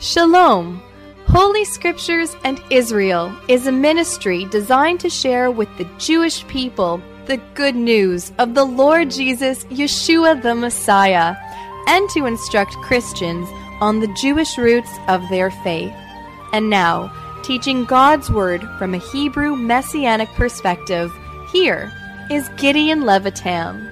Shalom! Holy Scriptures and Israel is a ministry designed to share with the Jewish people the good news of the Lord Jesus, Yeshua the Messiah, and to instruct Christians on the Jewish roots of their faith. And now, teaching God's Word from a Hebrew Messianic perspective, here is Gideon Levitam.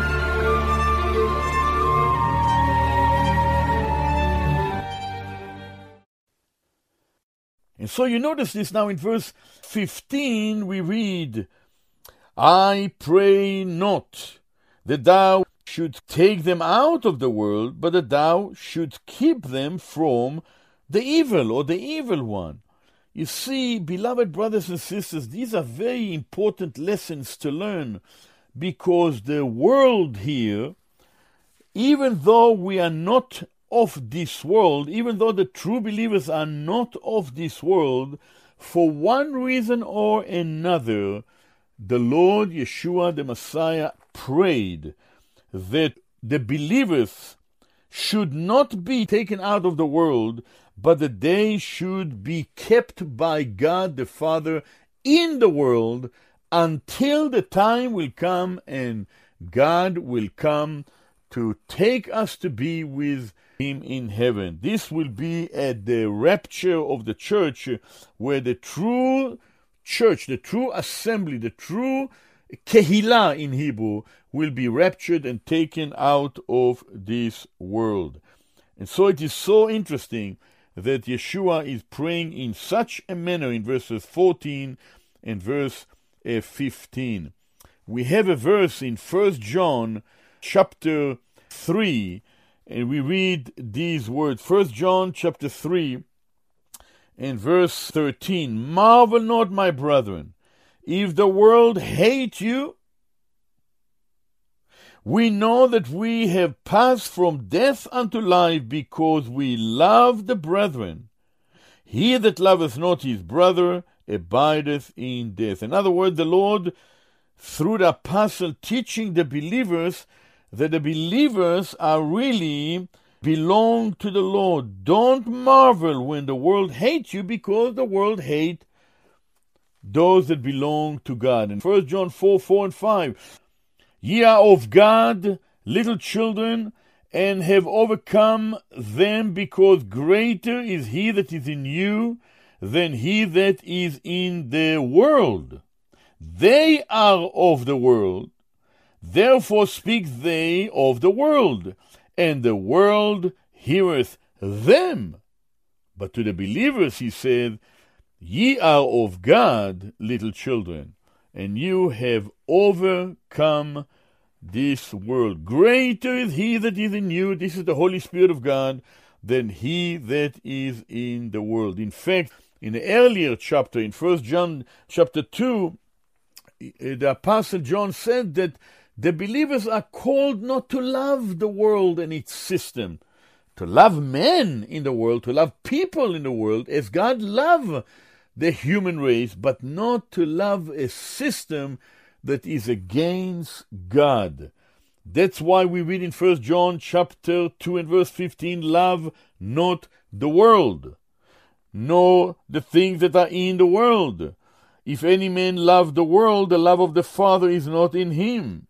And so you notice this now in verse 15 we read, I pray not that thou should take them out of the world, but that thou should keep them from the evil or the evil one. You see, beloved brothers and sisters, these are very important lessons to learn, because the world here, even though we are not of this world, even though the true believers are not of this world, for one reason or another, the Lord Yeshua the Messiah prayed that the believers should not be taken out of the world, but that they should be kept by God the Father in the world until the time will come and God will come to take us to be with Him in heaven. This will be at the rapture of the church, where the true church, the true assembly, the true Kehillah in Hebrew, will be raptured and taken out of this world. And so it is so interesting that Yeshua is praying in such a manner in verses 14 and verse 15. We have a verse in 1 John chapter 3, and we read these words. 1 John chapter 3 and verse 13. Marvel not, my brethren, if the world hate you. We know that we have passed from death unto life, because we love the brethren. He that loveth not his brother abideth in death. In other words, the Lord, through the apostle, teaching the believers that the believers are really belong to the Lord. Don't marvel when the world hates you, because the world hates those that belong to God. In 1 John 4 and 5, ye are of God, little children, and have overcome them, because greater is he that is in you than he that is in the world. They are of the world, therefore speak they of the world, and the world heareth them. But to the believers he said, ye are of God, little children, and you have overcome this world. Greater is he that is in you, this is the Holy Spirit of God, than he that is in the world. In fact, in the earlier chapter, in 1 John chapter 2, the Apostle John said that the believers are called not to love the world and its system, to love men in the world, to love people in the world as God loved the human race, but not to love a system that is against God. That's why we read in 1 John chapter 2 and verse 15, love not the world, nor the things that are in the world. If any man love the world, the love of the Father is not in him.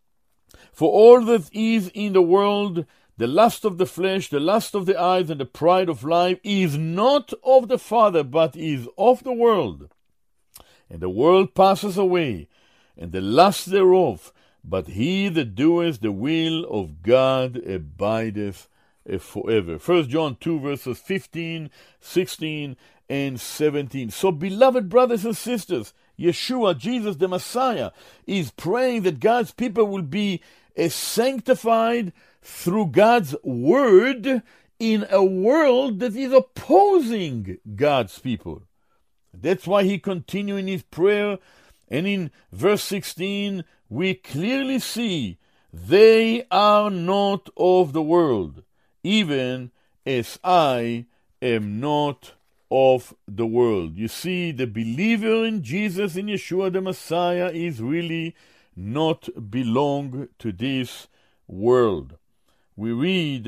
For all that is in the world, the lust of the flesh, the lust of the eyes, and the pride of life, is not of the Father, but is of the world. And the world passes away, and the lust thereof, but he that doeth the will of God abideth forever. 1 John 2 verses 15, 16, and 17. So, beloved brothers and sisters, Yeshua, Jesus the Messiah, is praying that God's people will be sanctified through God's word in a world that is opposing God's people. That's why he continues in his prayer, and in verse 16 we clearly see they are not of the world, even as I am not of the world. You see, the believer in Jesus, in Yeshua the Messiah, is really not belong to this world. We read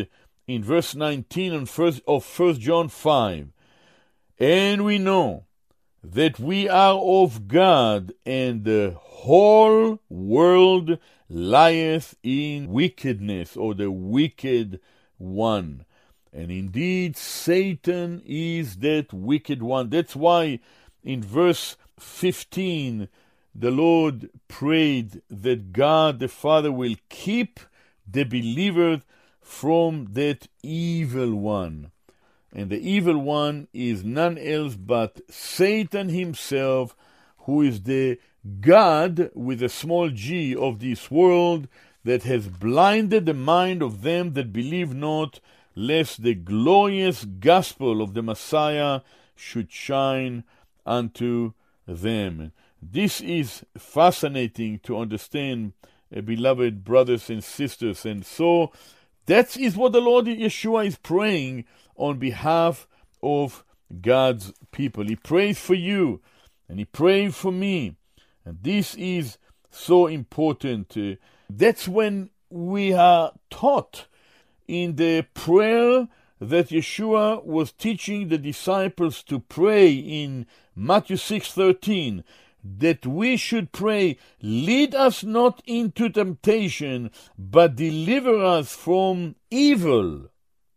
in verse 19 of 1 John 5. And we know that we are of God, and the whole world lieth in wickedness, or the wicked one. And indeed, Satan is that wicked one. That's why in verse 15, the Lord prayed that God the Father will keep the believers from that evil one. And the evil one is none else but Satan himself, who is the God with a small g of this world, that has blinded the mind of them that believe not, lest the glorious gospel of the Messiah should shine unto them. This is fascinating to understand, beloved brothers and sisters. And so that is what the Lord Yeshua is praying on behalf of God's people. He prays for you, and He prays for me. And this is so important. That's when we are taught in the prayer that Yeshua was teaching the disciples to pray in Matthew 6:13, that we should pray, lead us not into temptation, but deliver us from evil.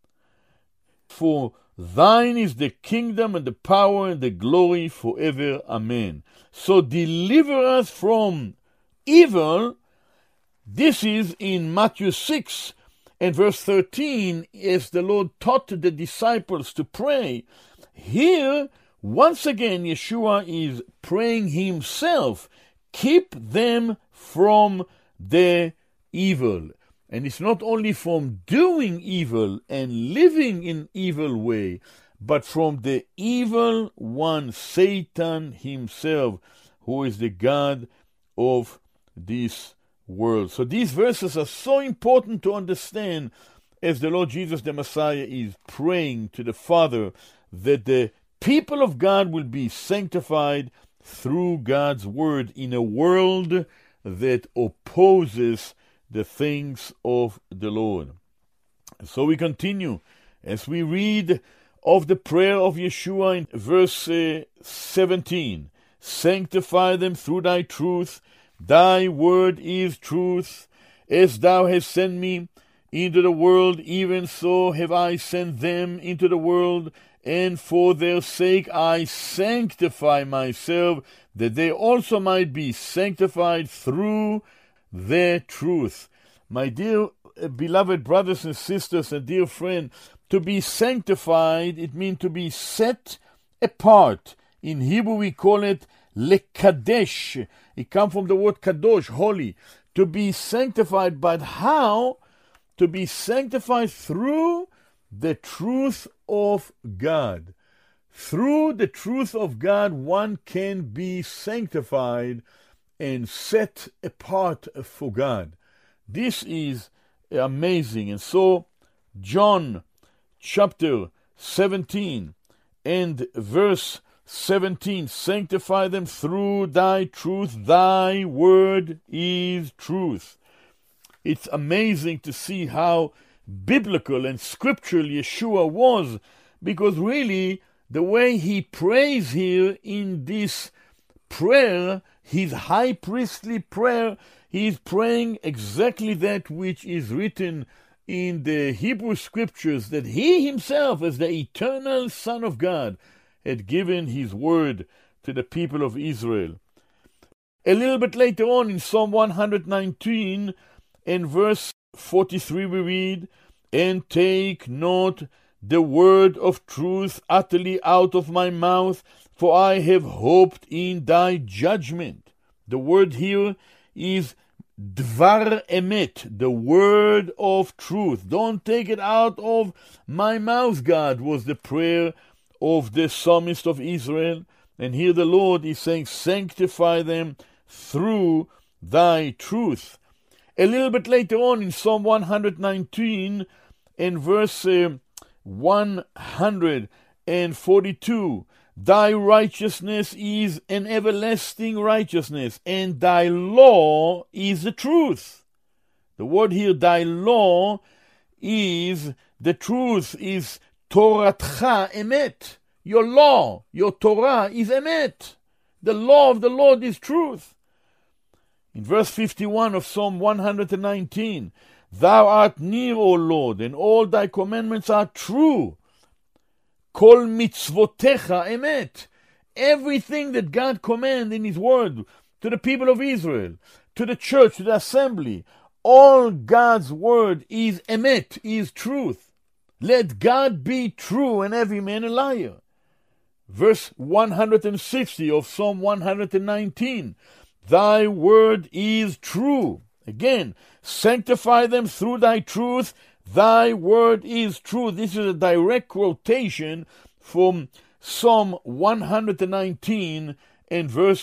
For thine is the kingdom and the power and the glory forever. Amen. So deliver us from evil. This is in Matthew 6 and verse 13, as the Lord taught the disciples to pray. Here, once again, Yeshua is praying himself, keep them from the evil. And it's not only from doing evil and living in evil way, but from the evil one, Satan himself, who is the God of this world. So these verses are so important to understand as the Lord Jesus the Messiah is praying to the Father that the people of God will be sanctified through God's word in a world that opposes the things of the Lord. So we continue as we read of the prayer of Yeshua in verse 17. Sanctify them through thy truth. Thy word is truth. As thou hast sent me into the world, even so have I sent them into the world. And for their sake I sanctify myself, that they also might be sanctified through the truth. My dear beloved brothers and sisters and dear friend, to be sanctified, it means to be set apart. In Hebrew we call it lekadesh. It comes from the word kadosh, holy. To be sanctified, but how? To be sanctified through the truth of God. Through the truth of God, one can be sanctified and set apart for God. This is amazing. And so, John chapter 17 and verse 17, sanctify them through thy truth. Thy word is truth. It's amazing to see how biblical and scriptural Yeshua was, because really the way he prays here in this prayer, his high priestly prayer, he is praying exactly that which is written in the Hebrew scriptures, that he himself, as the eternal Son of God, had given his word to the people of Israel. A little bit later on in Psalm 119 and verse 43 we read, and take not the word of truth utterly out of my mouth, for I have hoped in thy judgment. The word here is dvar emet, the word of truth. Don't take it out of my mouth, God, was the prayer of the psalmist of Israel. And here the Lord is saying, sanctify them through thy truth. A little bit later on in Psalm 119 and verse 142, thy righteousness is an everlasting righteousness, and thy law is the truth. The word here, thy law, is The truth is Toratcha emet. Your law, your Torah is emet. The law of the Lord is truth. In verse 51 of Psalm 119, Thou art near, O Lord, and all thy commandments are true. Kol mitzvotecha emet. Everything that God commands in His word to the people of Israel, to the church, to the assembly, all God's word is emet, is truth. Let God be true and every man a liar. Verse 160 of Psalm 119, Thy word is true. Again, sanctify them through thy truth. Thy word is true. This is a direct quotation from Psalm 119 and verse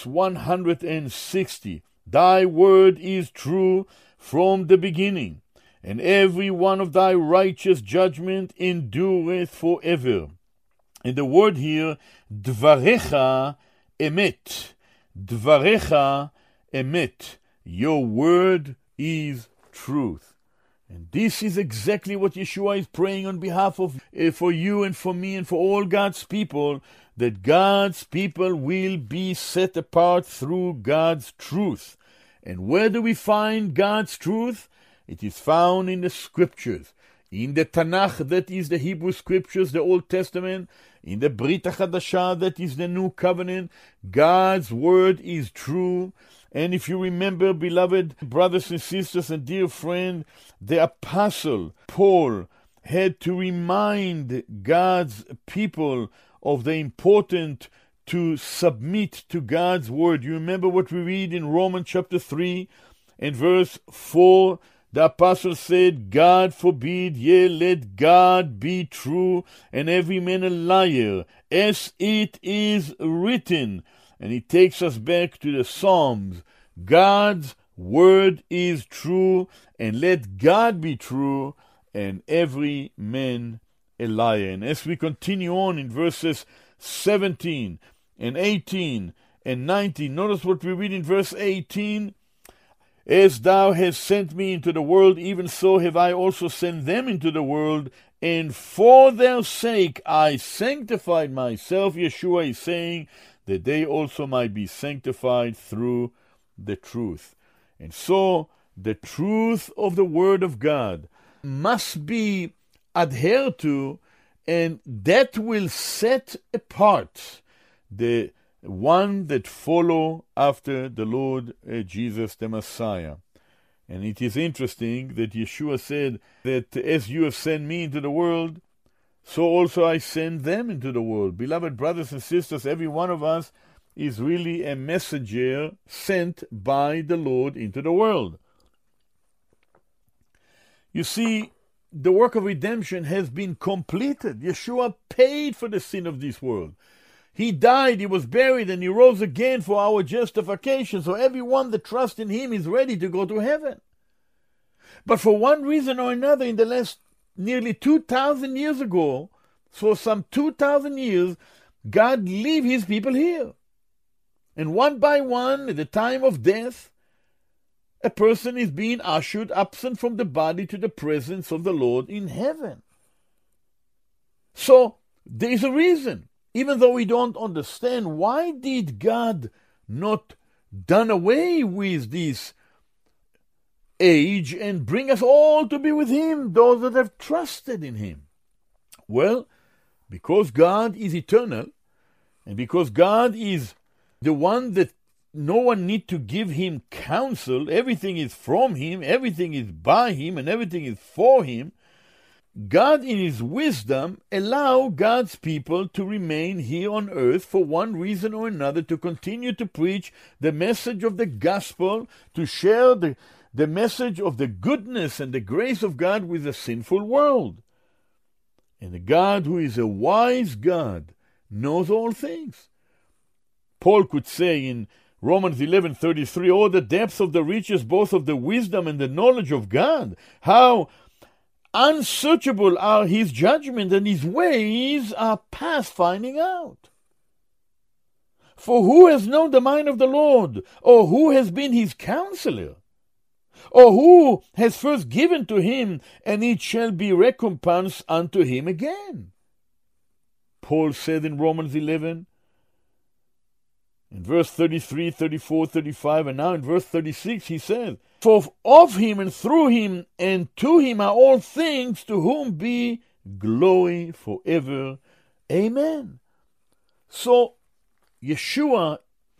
160. Thy word is true from the beginning, and every one of thy righteous judgment endureth forever. And the word here, Dvarecha emet. Dvarecha emet. Your word is truth. And this is exactly what Yeshua is praying on behalf of, for you and for me and for all God's people, that God's people will be set apart through God's truth. And where do we find God's truth? It is found in the Scriptures. In the Tanakh, that is the Hebrew Scriptures, the Old Testament. In the Brit HaChadashah, that is the New Covenant. God's Word is true. And if you remember, beloved brothers and sisters and dear friend, the Apostle Paul had to remind God's people of the importance to submit to God's Word. You remember what we read in Romans chapter 3 and verse 4? The apostle said, God forbid, yea, let God be true, and every man a liar, as it is written. And he takes us back to the Psalms. God's word is true, and let God be true, and every man a liar. And as we continue on in verses 17 and 18 and 19, notice what we read in verse 18. As thou hast sent me into the world, even so have I also sent them into the world, and for their sake I sanctified myself. Yeshua is saying that they also might be sanctified through the truth. And so the truth of the Word of God must be adhered to, and that will set apart the one that follow after the Lord Jesus the Messiah. And it is interesting that Yeshua said that as you have sent me into the world, so also I send them into the world. Beloved brothers and sisters, every one of us is really a messenger sent by the Lord into the world. You see, the work of redemption has been completed. Yeshua paid for the sin of this world. He died, he was buried, and he rose again for our justification. So everyone that trusts in him is ready to go to heaven. But for one reason or another, in the last nearly 2,000 years ago, for some 2,000 years, God leave his people here. And one by one, at the time of death, a person is being ushered absent from the body to the presence of the Lord in heaven. So there is a reason. Even though we don't understand, why did God not done away with this age and bring us all to be with him, those that have trusted in him? Well, because God is eternal, and because God is the one that no one need to give him counsel, everything is from him, everything is by him, and everything is for him, God in his wisdom allow God's people to remain here on earth for one reason or another, to continue to preach the message of the gospel, to share the message of the goodness and the grace of God with a sinful world. And the God who is a wise God knows all things. Paul could say in Romans 11:33, oh, the depths of the riches both of the wisdom and the knowledge of God, how unsearchable are his judgments, and his ways are past finding out. For who has known the mind of the Lord, or who has been his counselor? Or who has first given to him, and it shall be recompense unto him again? Paul said in Romans 11, in verse 33, 34, 35, and now in verse 36, he says, For of him and through him and to him are all things, to whom be glory forever. Amen. So, Yeshua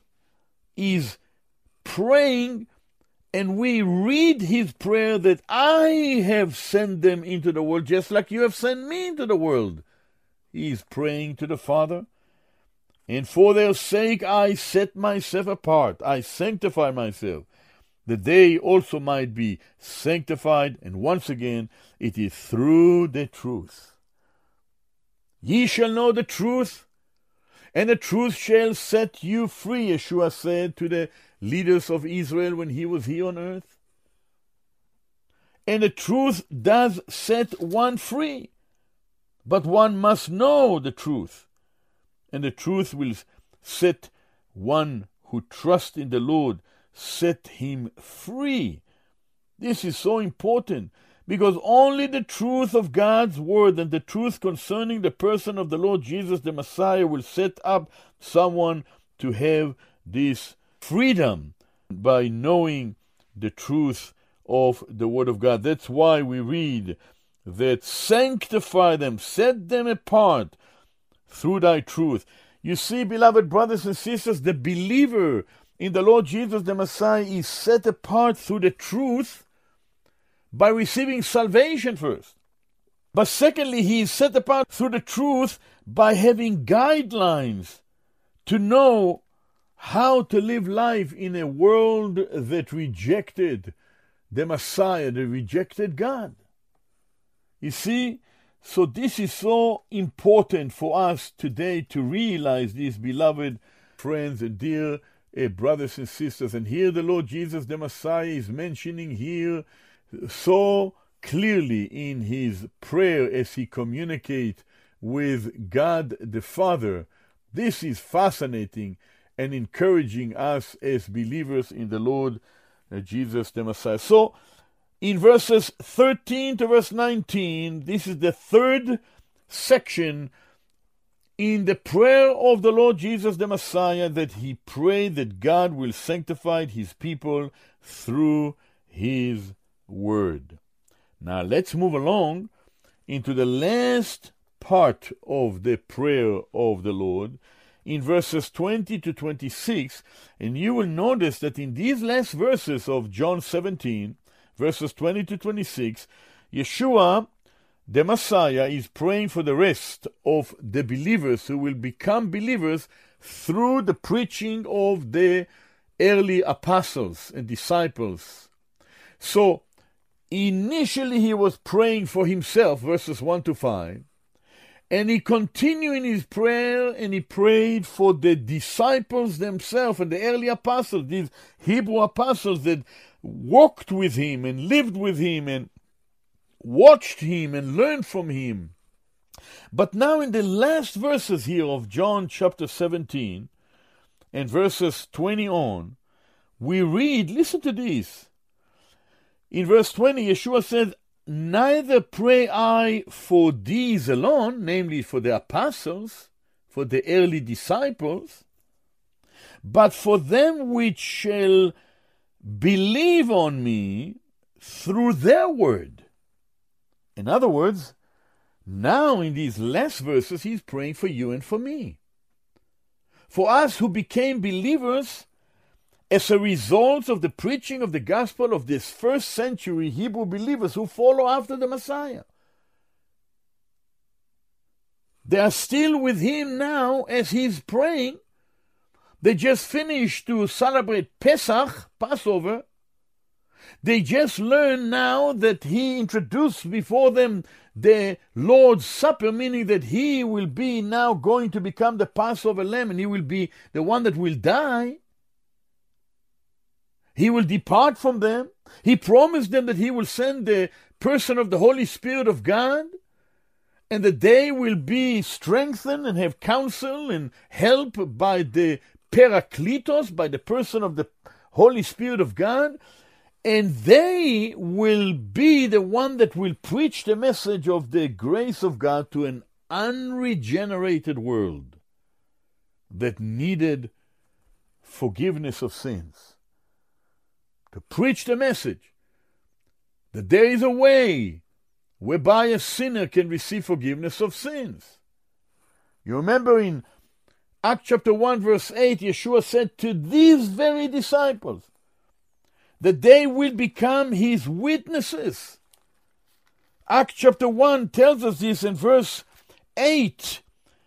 is praying, and we read his prayer that I have sent them into the world, just like you have sent me into the world. He is praying to the Father. And for their sake I set myself apart, I sanctify myself, that they also might be sanctified. And once again, it is through the truth. Ye shall know the truth, and the truth shall set you free, Yeshua said to the leaders of Israel when he was here on earth. And the truth does set one free, but one must know the truth. And the truth will set one who trusts in the Lord, set him free. This is so important, because only the truth of God's word and the truth concerning the person of the Lord Jesus the Messiah will set up someone to have this freedom by knowing the truth of the word of God. That's why we read that sanctify them, set them apart through thy truth. You see, beloved brothers and sisters, the believer in the Lord Jesus the Messiah is set apart through the truth by receiving salvation first. But secondly, he is set apart through the truth by having guidelines to know how to live life in a world that rejected the Messiah, that rejected God. You see, so this is so important for us today to realize this, beloved friends and dear brothers and sisters. And here the Lord Jesus the Messiah is mentioning here so clearly in his prayer as he communicates with God the Father. This is fascinating and encouraging us as believers in the Lord Jesus the Messiah. So, in verses 13 to verse 19, this is the third section in the prayer of the Lord Jesus the Messiah, that he prayed that God will sanctify his people through his word. Now let's move along into the last part of the prayer of the Lord in verses 20 to 26, and you will notice that in these last verses of John 17, verses 20 to 26, Yeshua, the Messiah, is praying for the rest of the believers who will become believers through the preaching of the early apostles and disciples. So, initially he was praying for himself, verses 1 to 5, and he continued in his prayer and he prayed for the disciples themselves and the early apostles, these Hebrew apostles that walked with him and lived with him and watched him and learned from him. But now in the last verses here of John chapter 17 and verses 20 on, we read, listen to this. In verse 20, Yeshua said, Neither pray I for these alone, namely for the apostles, for the early disciples, but for them which shall believe on me through their word. In other words, now in these last verses, he's praying for you and for me. For us who became believers as a result of the preaching of the gospel of this first century Hebrew believers who follow after the Messiah. They are still with him now as he's praying. They just finished to celebrate Pesach, Passover. They just learned now that he introduced before them the Lord's Supper, meaning that he will be now going to become the Passover lamb, and he will be the one that will die. He will depart from them. He promised them that he will send the person of the Holy Spirit of God, and that they will be strengthened and have counsel and help by the Parakletos, by the person of the Holy Spirit of God. And they will be the one that will preach the message of the grace of God to an unregenerated world that needed forgiveness of sins. To preach the message that there is a way whereby a sinner can receive forgiveness of sins. You remember in Acts chapter 1 verse 8, Yeshua said to these very disciples that they will become his witnesses. Acts chapter 1 tells us this in verse 8.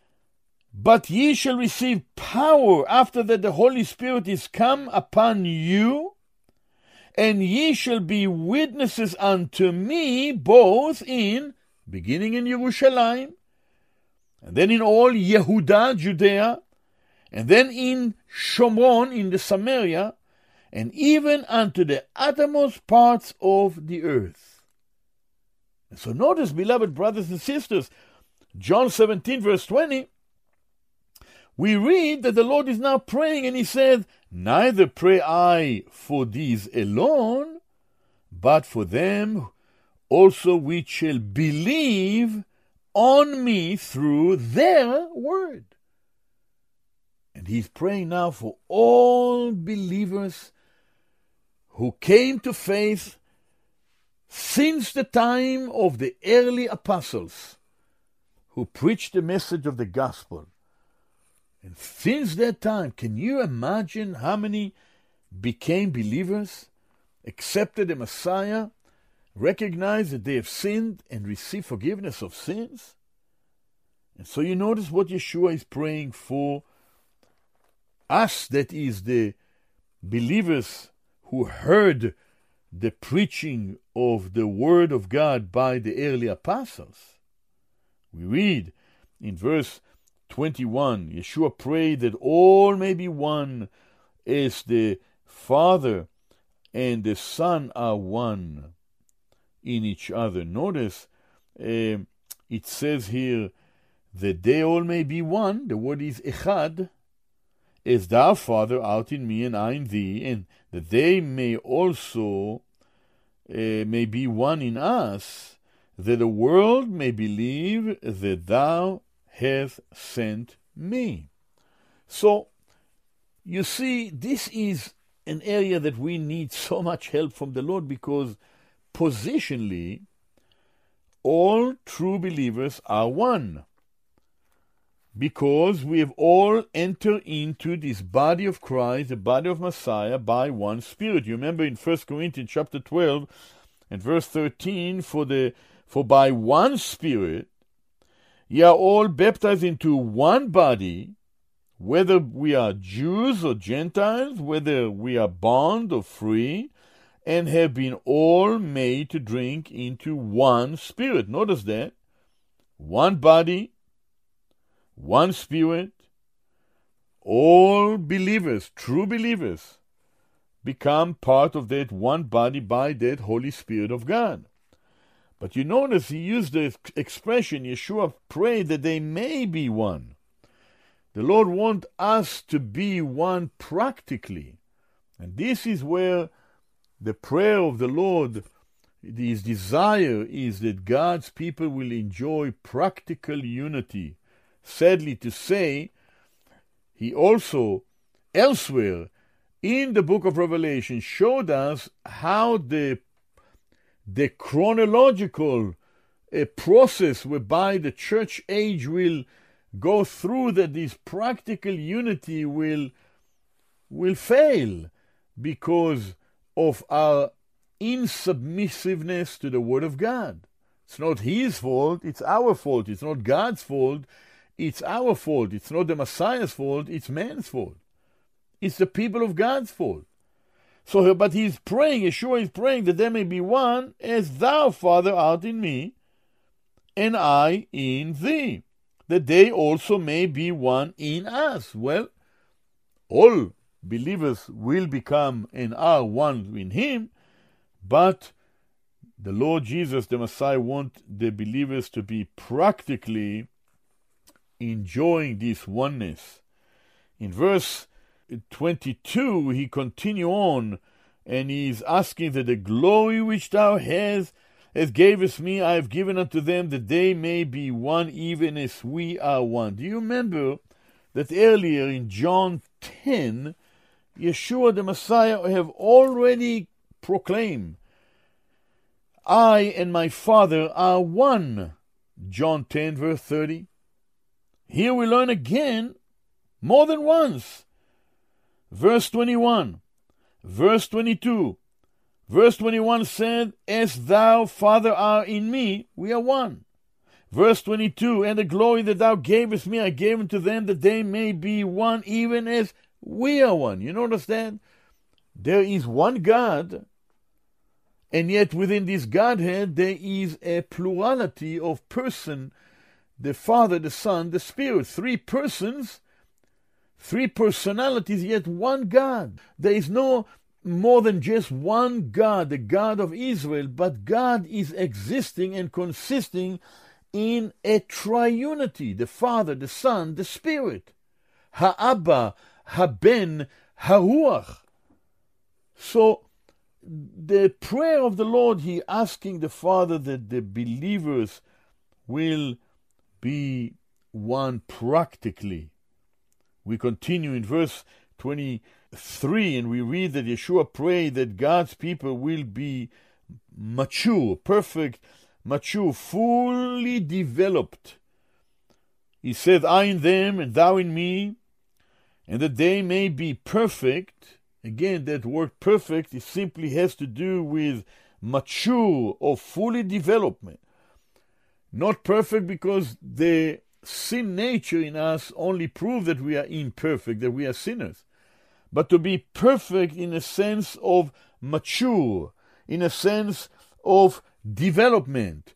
But ye shall receive power after that the Holy Spirit is come upon you, and ye shall be witnesses unto me, both beginning in Jerusalem, and then in all Yehuda, Judea, and then in Shomron, in the Samaria, and even unto the uttermost parts of the earth. And so notice, beloved brothers and sisters, John 17 verse 20, we read that the Lord is now praying, and he said, neither pray I for these alone, but for them also which shall believe on me through their word. And he's praying now for all believers who came to faith since the time of the early apostles who preached the message of the gospel. And since that time, can you imagine how many became believers, accepted the Messiah, recognized that they have sinned, and received forgiveness of sins? And so you notice what Yeshua is praying for us, that is the believers who heard the preaching of the word of God by the early apostles. We read in verse 21, Yeshua prayed that all may be one as the Father and the Son are one in each other. Notice it says here that they all may be one. The word is echad, as thou, Father, art in me and I in thee, and that they may also may be one in us, that the world may believe that thou hast sent me. So, you see, this is an area that we need so much help from the Lord, because positionally, all true believers are one. Because we have all entered into this body of Christ, the body of Messiah, by one Spirit. You remember in 1 Corinthians chapter 12 and verse 13, for by one Spirit ye are all baptized into one body, whether we are Jews or Gentiles, whether we are bond or free, and have been all made to drink into one Spirit. Notice that. One body, one Spirit, all believers, true believers, become part of that one body by that Holy Spirit of God. But you notice he used the expression, Yeshua prayed that they may be one. The Lord wants us to be one practically. And this is where the prayer of the Lord, his desire is that God's people will enjoy practical unity. Sadly to say, he also elsewhere in the book of Revelation showed us how the chronological process whereby the church age will go through, that this practical unity will fail because of our insubmissiveness to the Word of God. It's not his fault, it's our fault. It's not God's fault, it's our fault. It's not the Messiah's fault, it's man's fault. It's the people of God's fault. So, but he's praying, Yeshua is praying that there may be one, as thou, Father, art in me, and I in thee, that they also may be one in us. Well, all believers will become and are one in him, but the Lord Jesus, the Messiah, wants the believers to be practically enjoying this oneness. In verse 22, he continue on and he's asking that the glory which thou hast, as gavest me, I have given unto them, that they may be one, even as we are one. Do you remember that earlier in John 10, Yeshua the Messiah have already proclaimed, I and my Father are one. John 10, verse 30. Here we learn again, more than once. Verse 21, verse 22. Verse 21 said, as thou, Father, art in me, we are one. Verse 22, and the glory that thou gavest me, I gave unto them, that they may be one, even as we are one. You notice that? There is one God, and yet within this Godhead there is a plurality of person, the Father, the Son, the Spirit. 3 persons, 3 personalities, yet one God. There is no more than just one God, the God of Israel, but God is existing and consisting in a triunity, the Father, the Son, the Spirit. Ha'Abba, Haben, Haruach. So the prayer of the Lord, he asking the Father that the believers will be one practically. We continue in verse 23, and we read that Yeshua prayed that God's people will be mature, perfect, mature, fully developed. He said, I in them and thou in me, and that they may be perfect. Again, that word perfect, it simply has to do with mature or fully development. Not perfect because the sin nature in us only proves that we are imperfect, that we are sinners. But to be perfect in a sense of mature, in a sense of development.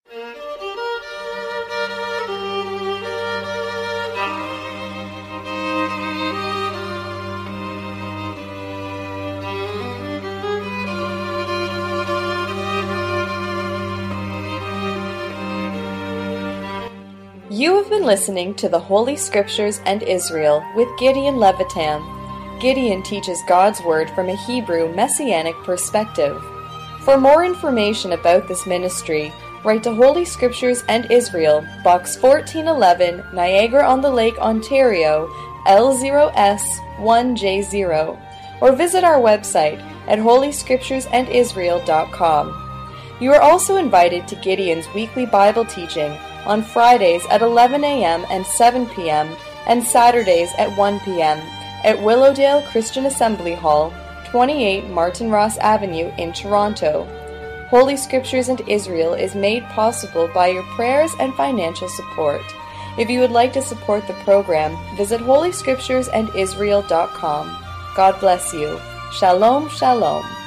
You have been listening to the Holy Scriptures and Israel with Gideon Levitan. Gideon teaches God's Word from a Hebrew Messianic perspective. For more information about this ministry, write to Holy Scriptures and Israel, Box 1411, Niagara-on-the-Lake, Ontario, L0S1J0, or visit our website at holyscripturesandisrael.com. You are also invited to Gideon's weekly Bible teaching on Fridays at 11 a.m. and 7 p.m. and Saturdays at 1 p.m. at Willowdale Christian Assembly Hall, 28 Martin Ross Avenue in Toronto. Holy Scriptures and Israel is made possible by your prayers and financial support. If you would like to support the program, visit holyscripturesandisrael.com. God bless you. Shalom, shalom.